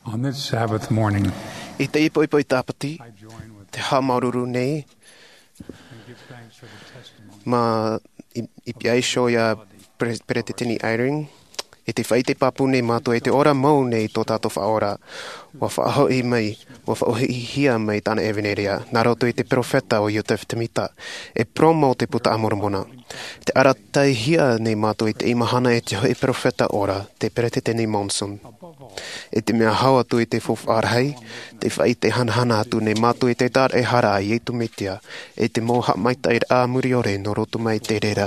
On this Sabbath morning, I te ipoi tāpati, I join with te hamaruru nei, and give thanks for the testimony ma i piai sho ia pere te tini airing, e te whai te papu nei mātua, e te ora mau nei tō tātou whaora, wa whaahoi mai, wa whaohi hia mai tāna eveneria, nā roto i te profeta o Iotef te mita, e promo te puta amoromona. Te aratai hia nei mātua i te imahana e te hoi profeta ora, te pere te teni monson. E te mea hawa tu i te fof arhei, te whai te hanhana atu nei mātua i te tār e hara i eitu metia, e te moha mai tair a muri ore no roto mai te rera.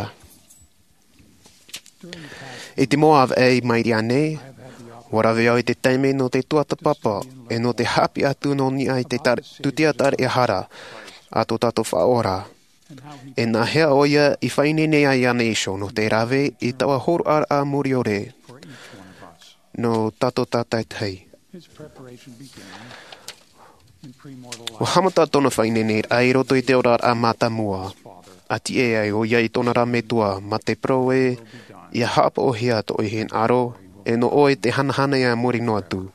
E te moa av e mai ria nei, warawe au i te teime no te tuata papa, e no te hapi atu no ni ai te tutia tar e hara, a tō tātou whaora. E nā hea oia i whaine nei ai ane iso no te rawe i tawa horu ar a muri ore, no tato tātai tei. his preparation began in premortal O life. hamata tōna whaine nei ai roto i te ora a mata mua. A ti e ai o iai tōna rame tua, ma te pro e, ia hapa o hea to i hen aro, e no oe te hanahana ia mori no atu.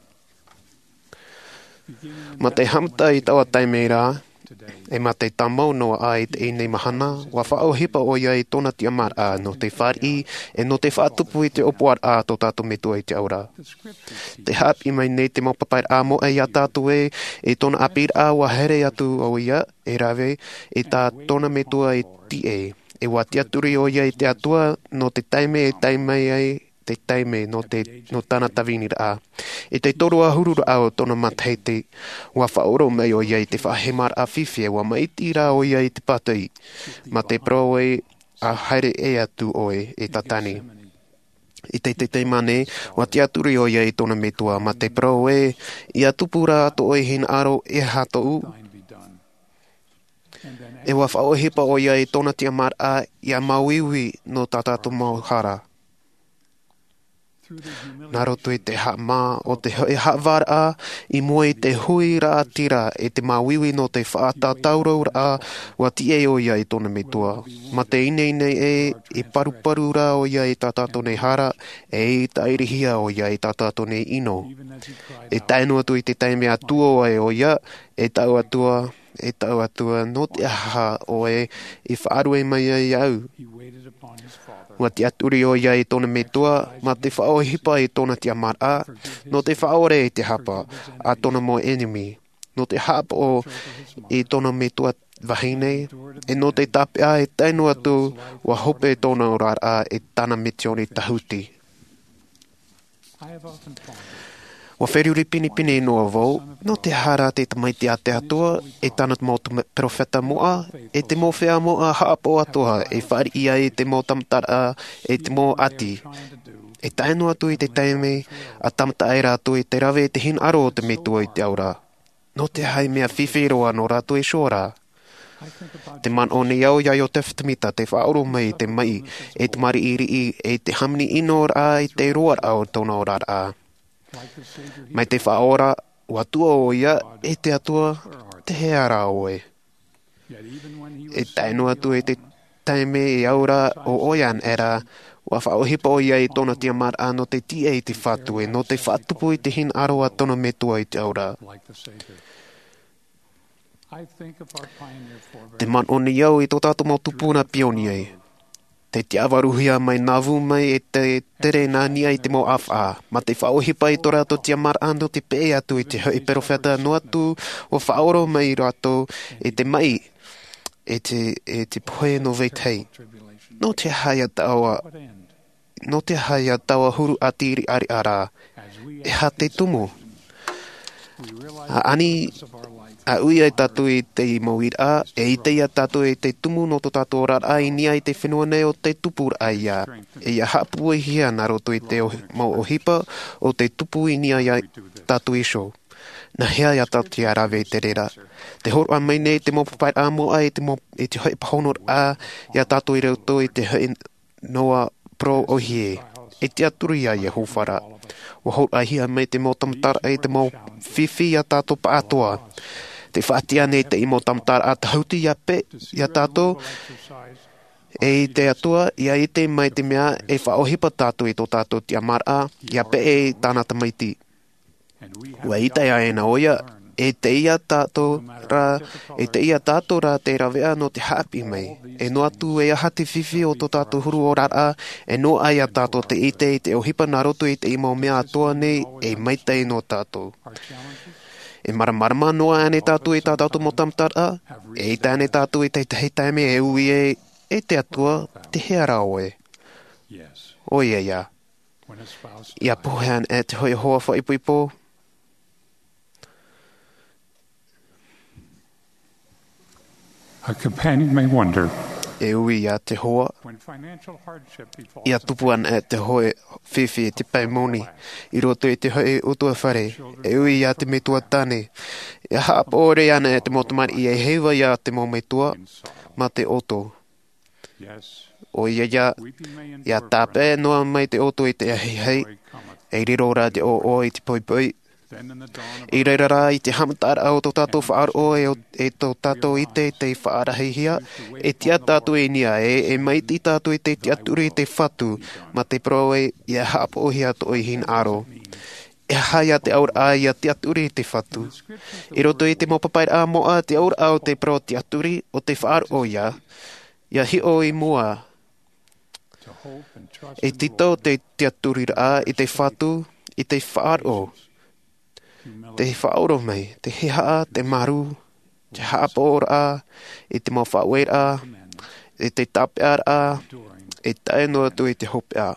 Ma te hamata i tawa taimeira, e ma te tamau noa ai te i nei mahana, wa whao hipa o iai tōna tia mar a no te whari, e no te whaatupu i te opoar a tō tātou metua i te aura. Te hap i mai nei te maupapai a mo e ia tātou e tōna apir a wa here atu o ia, e rawe, e tā tōna metua i ti e wa tia turi o ia i te atua no te taime e taimei ai, te taime no tāna tawinira a. E te toru a hurura au tōna matheite, wa whaoro mai o ia i te whahemar a whiwhia, wa maitira o ia i te patai, ma te proe a haere e atu oe e tatani. I te mane, wa tia turi o ia i tōna metua, ma te proe, i a tupura ato oe hin aro e hatou, e wa whaohipa o ia i tōna tia mar a i a mauiwi no tātātou mauhara. Nā roto i te ha mā o te e ha var a, i mua i te hui rā tira e te mauiwi no te whaata taurau a, wa ti e o ia i tōna metua. Ma te inei e paru rā o ia i tātātou nei hara, e i tairihia o ia i tātātou nei ino. E tainu atu i te taime atua e o ia, e tau atua no te aha o e whaaru e mai ai au. Wa te aturi o ia i tōna metua, ma te whaohipa i tōna tia mara, no te whaore i te hapa, a tōna mo enemy. No te hapa o i tōna metua wahine, e no te tapea e tainu atu, wa hope tōna orara e tāna metioni tahuti. Wa wheriuri pini noa vau, no te hara te tamaiti a te atua, e tāna mō profeta moa, e te mō whea moa haapo atoa, e whari ia e te mō tamatara, e te mō ati. E tainu atu i te taime, a tamataira atu i te rawe te hin aro o te metua i te aura. No te hai mea whiwhiroa no rātu e shora. Te man o ne iau iai o te whitamita, te whaoro mai te mai, e te mari iri e te hamni ino rā i te roar au tōna o rā. Mai te whaora, ua tua o ia, e te atua, te heara oe. E tainu atu e te taime e aura o oian era, ua whaohipa o ia i tōna tia mar no te tia i te whatu e no te whatupu i te hin aroa tōna metua i te aura. Te man o ni iau i tō tātou mau tupuna pioniei. Te te avaruhia mai navu mai e te tere nā nia i te mo awha. Ma te whaohipa i tō rato tia mar ando te pe atu i te hoi perofeta no atu o whaoro mai rato e te mai e te poe no veitei. No te haia tawa huru atiri ari ara. E ha te tumu. A uia e tatu i te mawira, e i te ia tatu i te tumu no to tatu ora ai nia i te whenua nei o te tupur ai ia. E ia hapu i hia nā roto i te mau o hipa o te tupu i nia ia tatu iso. Na hea ia tatu ia rawe i te rera. Te horu a mai nei te mopapai a mo ai e te hoi pahonor a ia tatu i reuto i te hoi noa pro o hie. E te aturi a ia hōwhara. Wa horu a hia mai te mo tamtara e te mo whiwhi ia tatu pa atoa. Te whaatia nei te imo tamtara a tahauti ia pe, ia tātou, e i te atua, ia i te mai te mea, e whaohipa tātou i tō tātou tia mara, ia pe e tāna tamaiti. Wa ita ia e na oia, e te ia tātou rā te rawea no te haapi mai. E no atu e aha te whiwhi o tō tātou huru o rara, e no aia tātou te ite i te o hipa nā roto i te ima o mea atoa nei, e maitei no tātou. E maramarama noa ane tātou i tā tātou mo tamtara, e ita ane tātou i te hei taime e ui e te atua te heara oe. O ia. Ia pohean e te hoi hoa whaipuipo. A companion may wonder, E ui ia te hoa. when financial hardship befalls Ia tupuan e te hoi whiwhi e te paimoni. I roto i te hoi utua whare. E ui ia te metua tane. E haap ore ana e te motamari i e heiwa ia te mo metua ma te oto. yes, O ia weeping may ia endure for tāpe noa mai te oto i te hei. joy cometh. E riro rā te o i te poipoi. Then in the dawn of I reira rā i te hamatara o tō tātou whaaro e tō tātou i te whaarahihia. E tia tātou e nia e maiti tātou i te tiaturi i te whatu. Ma te proe i a haapo ohia to i hin aro. E haia te aur a i a tiaturi i te whatu. I roto i te mopapai a moa te aur a o te pro tiaturi o te whaaro ia. Ia hi o i mua. to hope and trust E in the tito Lord, te tiaturi a i te whatu i te whaaro. Te humility, whaoro mai, te heha, te maru, te haapora a, i te mawhawe a, commandments, i te tapea a, enduring, e tae noa tu i te hope a.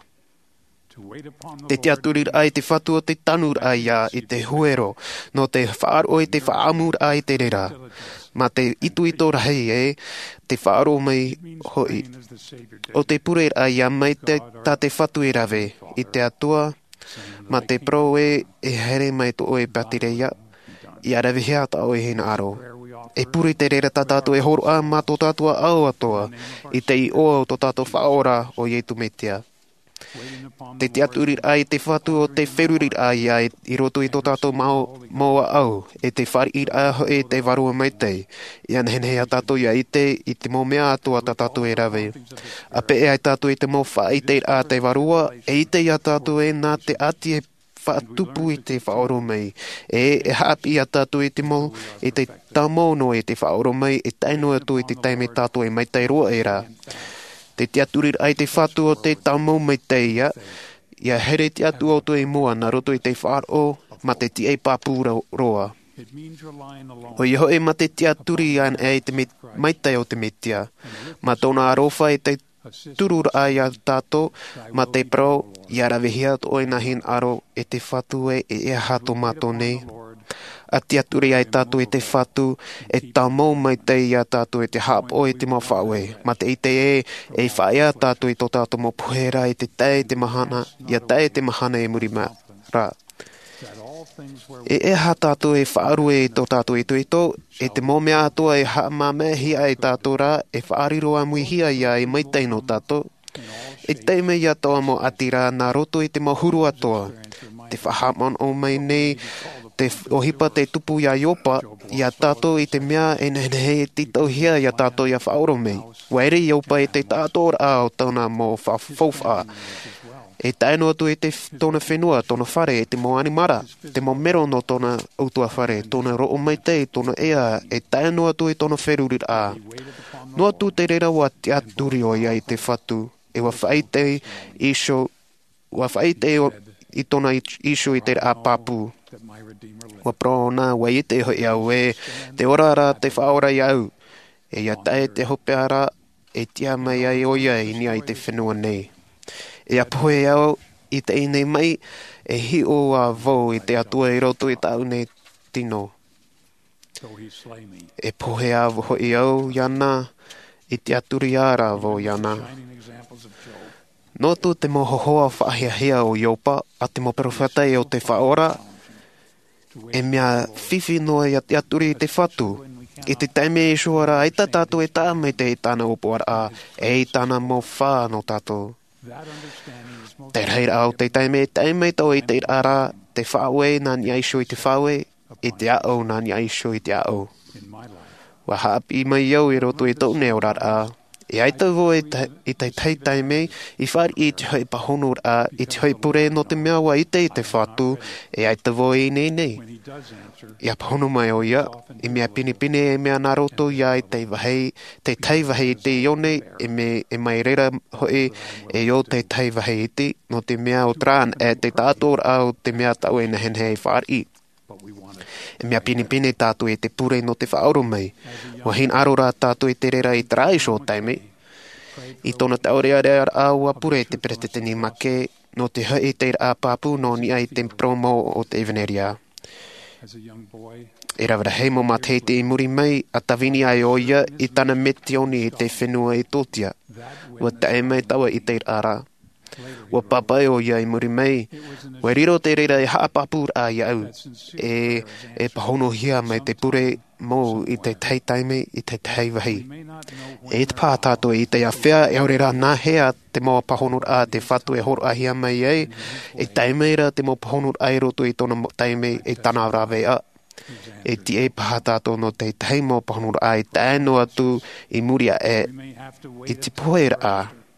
to wait upon the Te Lord, tiaturi a i te whatu o te tanur a ia i te huero, no te whaaro i te whaamur a i te rera. diligence. Ma te itu ito rahi e, te whaaro mai It means hoi. praying as the Savior did, O te pure a ia mai te tā te whatu e rave, i te atua, saying, ma "Thy te kingdom pro e here mai to o e patireia, be done." i arawe hea ta o e hina aro. Prayer we offer E puri te rera tā tātou e horo a mā tō tātua au atoa, i te i o tō tātou whaora o Ietu Metia. waiting upon Te the tiaturi Lord, ai te whatu o te wheruri ai ai i roto i tō tātou maua au, e te whari i a ho e te varua mai tei. I anhenei a tātou ia i te mō mea atua tā tātou e rawe. A pe e ai tātou i te mō wha i te a te varua, e i te ia tātou e nā te ati e whaatupu i te whaoro mai. E haapi a tātou i te mō, i te tamono i te whaoro mai, e tainoa tu i te taime tātou e mai tei roa e rā. Te tiaturi ai te whatu o te tamau mai te ia, ia here te atu o tu e mua na roto i te whaaro, ma te ti e pāpūra roa. it means relying alone O iho e ma te tiaturi an e te mai te o te metia, ma tōna arofa e te turur ai a tātou, ma te pro, ia rawehia to e nahin aro e te whatu e hato mato nei. Lord, A tiaturi ai tātou e te whatu, e tamau mai te ia tātou e te hapo e te mawhaue. Ma te ite e whaia tātou i tō tātou mo puhera e te tae te mahana, ia tae te mahana e muri ma rā. that all things were E ha tātou e whaaru e tō tātou e tuito, e te mō mea atua e haa mamea hia e tātou rā, e whaariro a mui hia ia e maitai no tātou. in all E teime ia toa mo atira nā roto i te mahuru atoa. Te whahamon o mai nei, te ohipa te tupu ia iopa, ia tātou i te mea e nehe e titau hia ia tātou ia whaoro mei. Waere iopa e te tātou a o tauna mō whawhawha. E taino atu e te tōna whenua, tōna whare, e te mō animara, te mō mero no tōna utua whare, tōna roo mai te, tōna ea, e taino atu e tōna wherurit a. No atu te rera wa te aturi o ia i te whatu, e wa whaite isho, wa whaite i tōna isho i te a papu. that my Redeemer lived. Wa prona, wa i te hoi au e, te orara te whaora i au. E ia tae te hopeara, e tia mai ai o ia i ni ai te whenua nei. E a poe au, i te inei mai, e hi o a vau i te atua i roto i tau nei tino. Though he slay me, E pohe a hoi au iana, i te aturi ara vau iana. shining examples of Job, No tu te mo hohoa whaahia o Iopa, a te mo profeta e o te whaora, e mea whiwhi noa i te aturi i te whatu. I te taime e shuara, ai tā tātou e tā mai te i tāna upuara a, e i tāna mo whā no tātou. that understanding is most Te reira au te taime e taime tau i te ara, te whaue nā ni aisho i te whaue, i te ao nā ni aisho i te ao. in my life. Wa haapi mai iau i roto i tau neo rara, E ai tau i te taime, I whare I te hoi pahonur a, I te hoi pure no te mea wa I te whatu, e ai tau I nei. When he does answer, Ia pahonu mai o ia, I mea pinipine e mea naroto ia I te wahei, te tai wahei I te ione, e mai reira hoi e o te tai wahei iti, no te mea o trān e te tātor au te mea tau e nahen hei whare I. but we want it. E mea pinipine tātou e te pure no te whaoro mai. Wa hin arora tātou e te rera I trai so taime. I tona taore area aua pure te perete te ni make no te hoi te a papu no ni ai te promo o te eveneria. As a young boy, E rawara hei mo matei te imuri mai a tawini ai o ia I tana metioni I te whenua I tōtia. that Wa tae mai taua I te ara. later Wa papai o ia I muri mai. Wa riro te reira e haapapur a iau. that sincere E pahono hia mai te pure mō I te tei taime I te tei wahi. may not know E te pā tātou I te awhia e ore rā nā hea te mō pahonur a te whatu e horo ahia mai ei. E taimeira te mō pahonur ai roto I tona taime e tana rawe a. E ti e paha tātou no te tei mō pahonur a I tāno atu I muria e we may have to I wait te until poera a.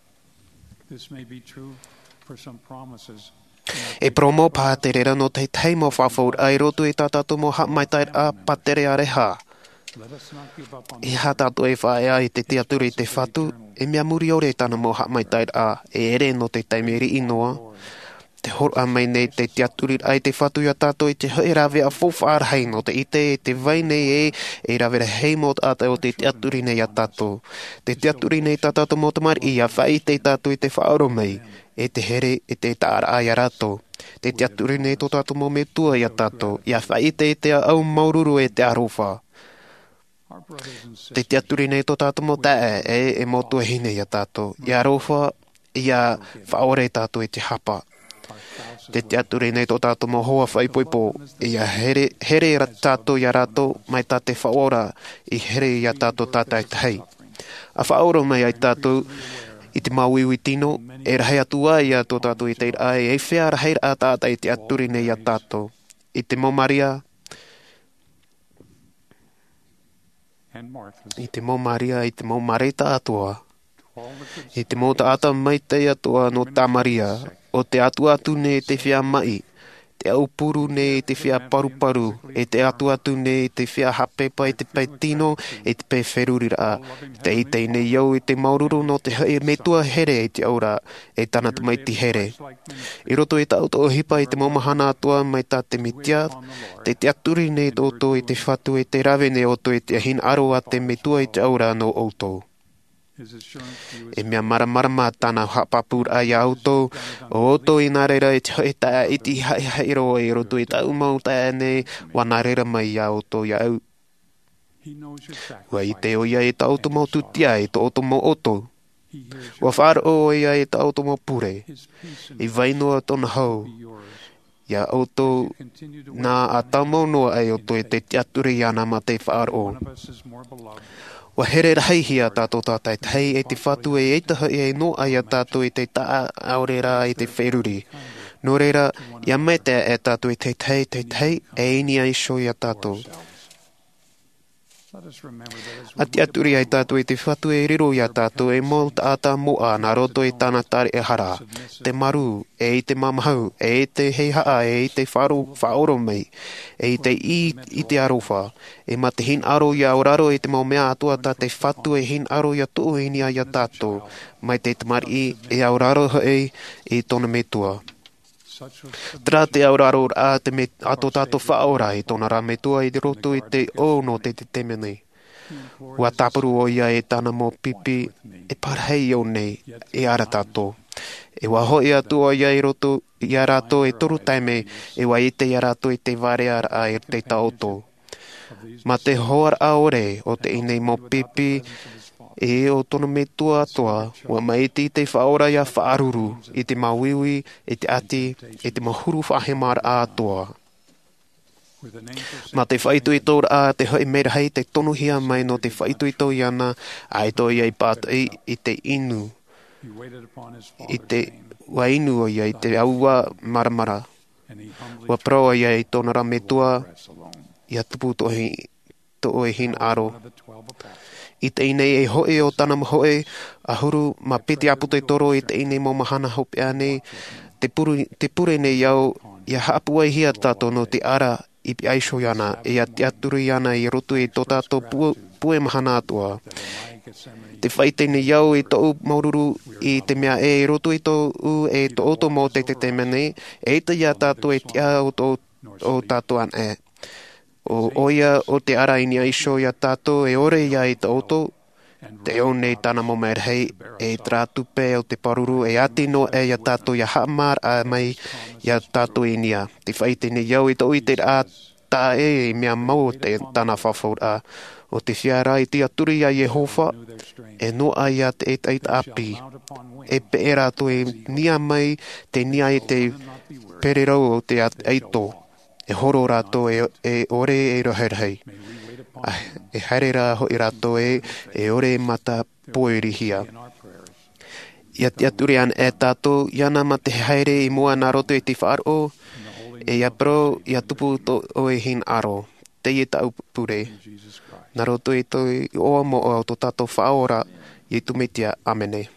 this may be true for some promises. E promo paha te rera no te tei mō whawhaur ai roto I tā tātou mō ha mai tai a patere a reha. Let us not give up on E ha tātou e whae a I te teaturi te whatu, e mea muri ore tāna mō ha mai tai a, e ere no te taimeri inoa. Te hor a mai nei te teaturi ai te whatu ia tātou I te hoi rawe a fōwhaar hei no te ite e te vai nei e rawe hei mō tātou o te teaturi nei a tātou. Te teaturi nei tātou mō tamari I a whai te tātou I te whaoro mai, e te here e te tāra ai a rātou. Te teaturi nei tō tātou mō me tua I a tātou, I a whai te au maururu e te arofa. our brothers and Te sisters. teaturi nei tō tātou mō tae e mō tua hine I a tātou. I a rofa, I a whaore tātou I te hapa. Te teaturi nei tō tātou mō hoa whaipoipo, I a here ra tātou I a rātou mai tā te whaora I here I a tātou tātai tahei. A whaoro mai ai tātou I te mauiwi tino, e rahei atua I a tō tātou I te ai, e whea rahei a tātai te aturi nei a tātou. I te mō Maria, And Martha's. I te mō Maria, I te mō Marita atua. All the good I te mō taata mai te atua no tā Maria, o te atu ne te whia mai, te aupuru ne te whia paruparu, e te atu ne te whia hapepa, te pai tino, te pai wherurira, te I te ne iau I te maururu no te hei me tua here I te aura, e tana te mai ti here. I roto I tauto o hipa I te maumahana atua mai tā te mitia, te aturi ne tōto I te whatu e te rawe ne oto I te hin aro a te me tua I te aura no outou. his assurance to you E is mea maramarama tāna hapapur ai auto, o oto I nā reira e te hoi tae iti hairo e roto I tau mau tae ne, wa nā reira mai I auto I au. he knows your Wa I sacrifice. te o ia e ta auto mau tutia e to auto mau oto. He hears Wa your whāra o ia e ta auto mau pure. his peace and I vainoa tona hau, be yours. ia auto Continue to nā a tamau noa ai auto e te teaturi ana ma te whāra o. one of us is more beloved. Wa here rahei hia tātou tātai tei e te whatu e eitaha e no ai a tātou e te taa aore rā e te wheruri. Nō reira, ia mai te e tātou e te tei e ini ai sho i a tātou. Let us remember that as A te aturi ai tātou e te whatu e riro i a tātou e mō tāta moa nā roto e tāna tare e hara. Te maru, e I te mamahau, e te hei haa, e te whaoro mai, e te I te arofa, e ma te hin aro i a oraro e te mau mea atua tā te whatu e hin aro i a tō ini ai a tātou, mai te tamari e a oraro hei I tōna me tua. such was Tra te auraro a te me ato tātou whaora I tōna rā me tua I te roto I te o no te temene. Wa tāpuru o ia e tāna mō pipi e parhei o nei e ara tātou. E wa hoi atu o ia I roto I a rātou e toru taime e wa I te I a rātou I te ware ara a e te taoto. Ma te hoar a ore o te inei mō pipi e o tona me tua atoa, wa mai I te whaora ia whaaruru, I te mawiwi, I te ati, I te mahuru whahemara a atoa. with an angel Ma te whaitui tō a te hoi mera hei te tonuhia mai no te whaitui tō i ana, ai tō iai pātai I te inu, he waited upon his I father's te name, wainu o iai te aua maramara. and he humbly Wa proa iai tōna ra me tua, press alone. ia tupu tō e hin aro. One of the 12 apostles. I te inei e hoe o tana mohoe, a huru ma piti apu te toro i te inei mo mahana hope ane, te pure nei au, ia haapua i hia tato no te ara i pi aisho iana, e ia te aturu iana i rotu i tō tato pue mahana atua. Te whaite nei au i tō maururu i te mea e rotu i tō e tō oto mō te mene, e ita ia tato e tia o tato an e. O oia o te ara ini aisho ia tato e ore ia i tō oto, te o nei tana mo merhei e trātupe o te paruru e ati no e ia tato ia haamar a mai ia tato inia. Te whaite nei au i tō i te a tā e mea mau te tana whawhaur a. O te whiara i te aturi a Jehova, e noa ia te eita api, e peera to e nia mai te nia i te pererau o te eito, e horo rato e ore e roherhei. E haere rā hoi rato e ore mata poerihia. Ia te aturi an e tato, iana ma te haere i mua nā roto i te whaaro, e ia pro ia tupu to o e hin aro, te i tau pure. Nā roto i toi oa mo o tō tato whaora i tumitia amene.